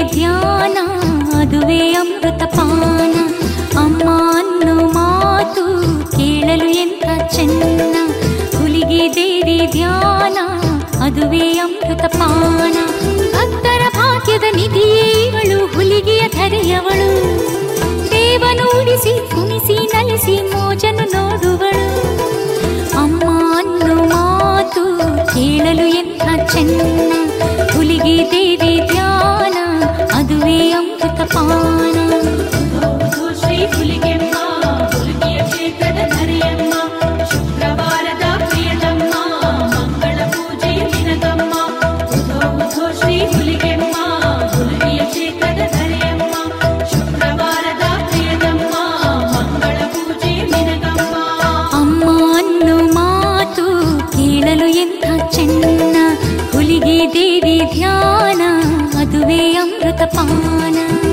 ಧ್ಯಾನ, ಅದುವೇ ಅಮೃತ ಪಾನ. ಅಮ್ಮ ಅನ್ನೋ ಮಾತು ಕೇಳಲು ಎಂಥ ಚೆನ್ನ. ಹುಲಿಗೆ ದೇವಿ ಧ್ಯಾನ, ಅದುವೇ ಅಮೃತ ಪಾನ. ಭಕ್ತರ ಭಾಗ್ಯದ ನಿಧಿಯೇ ಇವಳು, ಹುಲಿಗೆಯ ಧರೆಯವಳು. ದೇವನು ಉಳಿಸಿ ಕುಣಿಸಿ ನಲಿಸಿ ಮೋಜನು ನೋಡುವಳು. ಅಮ್ಮ ಅನ್ನೋ ಮಾತು ಕೇಳಲು ಎಂಥ ಚೆನ್ನ. ಹುಲಿಗೆ ದೇವಿ ಧ್ಯಾನ, ಅದುವೇ ಅಮೃತ ಪಾನ. ಶ್ರೀ ಹುಲಿಗೆಮ್ಮ, ಹುಲಿಗೆಯ ಕ್ಷೇತ್ರದ ಧರೆಯಮ್ಮ, ಶುಕ್ರವಾರದ ಪ್ರಿಯತಮ್ಮ, ಮಂಗಳ ಪೂಜೆ ದಿನದಮ್ಮ. ಶ್ರೀ ಹುಲಿಗೆಮ್ಮ, ಹುಲಿಗೆಯ ಕ್ಷೇತ್ರದ ಧರೆಯಮ್ಮ, ಶುಕ್ರವಾರದ ಪ್ರಿಯತಮ್ಮ, ಮಂಗಳ ಪೂಜೆ ದಿನದಮ್ಮ. ಅಮ್ಮ ಅನ್ನೋ ಮಾತು ಕೇಳಲು ಎಂಥ ಚೆನ್ನ. ಹುಲಿಗೆ ದೇವಿ ಧ್ಯಾನ, ಅದುವೇ ಅಮೃತ ಪಾನ.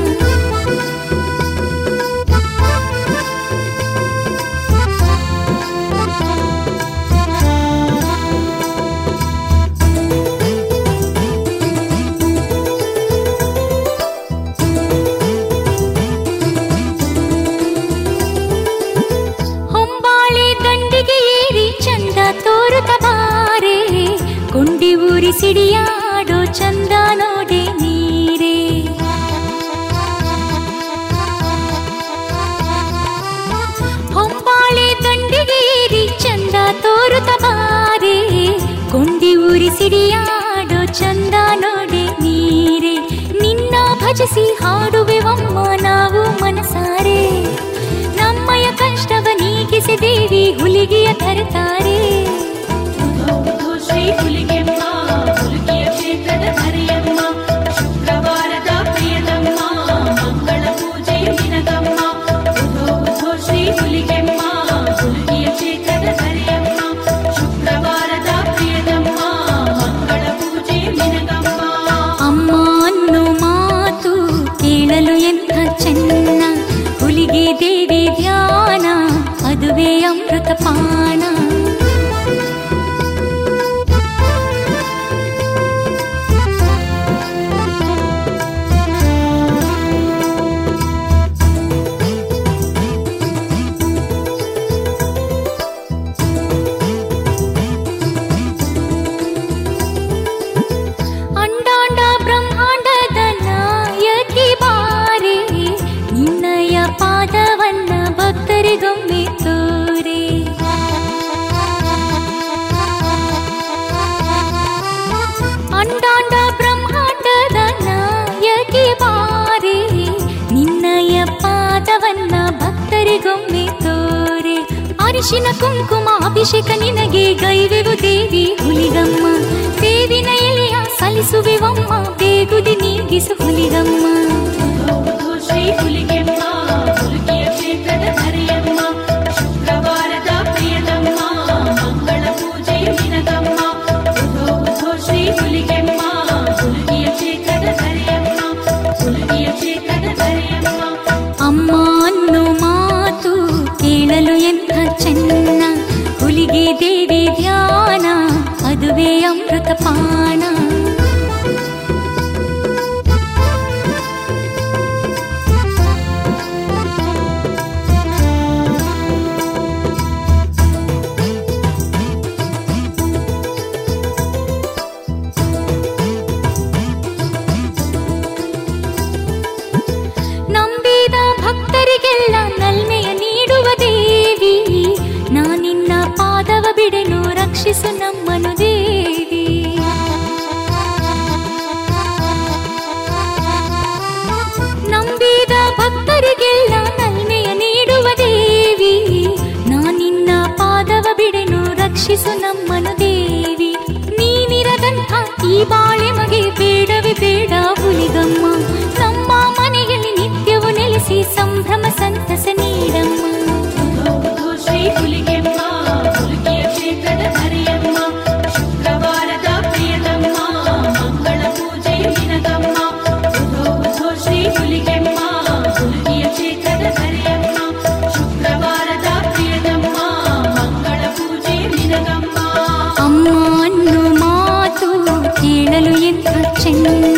ಹೊಂಬಾಳೆ ದಂಡಿಗೆ ಏರಿ ಚಂದ ತೋರುತ್ತ ಬಾರೆ, ಕೊಂಡಿ ಊರಿ ಸಿಡಿಯಾಡೋ ಚಂದ ನೋಡೆ ನೀರೇ. ಹೊಂಬಾಳೆ ದಂಡಿಗೆ ಏರಿ ಚಂದ ತೋರುತ್ತ ಬಾರೆ, ಕೊಂಡಿ ಊರಿ ಸಿಡಿಯಾಡೋ ಚಂದ ನೋಡೆ ನೀರೇ. ನಿನ್ನ ಭಜಿಸಿ ಹಾಡುವೆವಮ್ಮ ನಾವು ಮನಸಾರೆ, ನಮ್ಮಯ ಕಷ್ಟವ ನೀಗಿಸಿ ದೇವಿ ಹುಲಿಗೆಯ ತರುತ್ತಾರೆ. ಶ್ರೀ ಹುಲಿಗೆಮ್ಮ, ಹುಲಿಗೆಯ ಕ್ಷೇತ್ರದ ಧರೆಯಮ್ಮ, ಶುಕ್ರವಾರದ ಪ್ರಿಯತಮ್ಮ, ಮಂಗಳ ಪೂಜೆ ದಿನದಮ್ಮ. ಶ್ರೀ ಹುಲಿಗೆಮ್ಮ, ಹುಲಿಗೆಯ ಕ್ಷೇತ್ರದ ಧರೆಯಮ್ಮ, ಶುಕ್ರವಾರದ ಪ್ರಿಯತಮ್ಮ, ಮಂಗಳ ಪೂಜೆ ದಿನದಮ್ಮ. ಅಮ್ಮ ಅನ್ನೋ ಮಾತು ಕೇಳಲು ಎಂಥ ಚೆನ್ನ. ಹುಲಿಗೆ ದೇವಿ ಧ್ಯಾನ, ಅದುವೇ ಅಮೃತ ಪಾನ. ಅಂಡಾಂಡ ಬ್ರಹ್ಮಾಂಡದ ನಾಯಕಿ ಬಾರೆ, ನಿನ್ನಯ ಪಾದವನ್ನ ಭಕ್ತರಿಗೊಮ್ಮೆ ತೋರೆ. ಅಂಡಾಂಡ ಬ್ರಹ್ಮಾಂಡದ ನಾಯಕಿ ಬಾರೆ, ನಿನ್ನಯ ಪಾದವನ್ನ ಭಕ್ತರಿಗೊಮ್ಮೆ ತೋರೆ. ಅರಿಶಿನ ಕುಂಕುಮ ಅಭಿಷೇಕ ನಿನಗೆ ಗೈವೆವು ದೇವಿ ಹುಲಿಗಮ್ಮ. ಬೇವಿನ ಎಲೆಯ ಸಲ್ಲಿಸುವೆವಮ್ಮ, ಬೇಗುದಿ ನೀಗಿಸು ಹುಲಿಗಮ್ಮ. ಶ್ರೀ ಹುಲಿಗೆಮ್ಮ, ಹುಲಿಗೆಯ ಕ್ಷೇತ್ರದ ಧರೆಯಮ್ಮ, ಶುಕ್ರವಾರದ ಪ್ರಿಯತಮ್ಮ, ಮಂಗಳ ಪೂಜೆ ದಿನದಮ್ಮ. ಶ್ರೀ ಹುಲಿಗೆಮ್ಮ, ಹುಲಿಗೆಯ ಕ್ಷೇತ್ರದ ಧರೆಯಮ್ಮ, ಹುಲಿಗೆಯ ಕ್ಷೇತ್ರದ ಧರೆಯಮ್ಮ. ಅಮ್ಮ ಅನ್ನೋ ಮಾತು ಕೇಳಲು ಎಂಥ ಚೆನ್ನ. ಹುಲಿಗೆ ದೇವಿ ಧ್ಯಾನ, ಅದುವೇ ಅಮೃತ ಪಾನ. ನಂಬಿದ ಭಕ್ತರಿಗೆಲ್ಲ ನಲ್ಮೆಯ ನೀಡುವ ದೇವಿ, ನಾನಿನ್ನ ಪಾದವ ಬಿಡೆನು ರಕ್ಷಿಸು ನಮ್ಮನು ದೇವಿ. ನಂಬಿದ ಭಕ್ತರಿಗೆಲ್ಲ ನಲ್ಮೆಯ ನೀಡುವ ದೇವಿ, ನಾನಿನ್ನ ಪಾದವ ಬಿಡೆನು ರಕ್ಷಿಸು ನಮ್ಮನು ದೇವಿ. ನೀನಿರದಂಥ ಈ ಬಾಳೆ ಮಗೆ ಬೇಡವೇ ಬೇಡ ಹುಲಿಗಮ್ಮ. ನಮ್ಮ ಮನೆಯಲ್ಲಿ ನಿತ್ಯವು ನೆಲೆಸಿ ಸಂಭ್ರಮ ಸಂತಸ ನೀಡಮ್ಮ. ಶ್ರೀ ಹುಲಿಗೆಮ್ಮ, ಹುಲಿಗೆಯ ಕ್ಷೇತ್ರದ ಧರೆಯಮ್ಮ, ಶುಕ್ರವಾರದ ಪ್ರಿಯತಮ್ಮ, ಮಂಗಳ ಪೂಜೆ ದಿನದಮ್ಮ. ಶ್ರೀ ಹುಲಿಗೆಮ್ಮ, ಹುಲಿಗೆಯ ಕ್ಷೇತ್ರದ ಧರೆಯಮ್ಮ, ಶುಕ್ರವಾರದ ಪ್ರಿಯತಮ್ಮ, ಮಂಗಳ ಪೂಜೆ ದಿನದಮ್ಮ. ಅಮ್ಮ ಅನ್ನೋ ಮಾತು ಕೇಳಲು ಎಂಥ ಚೆನ್ನ.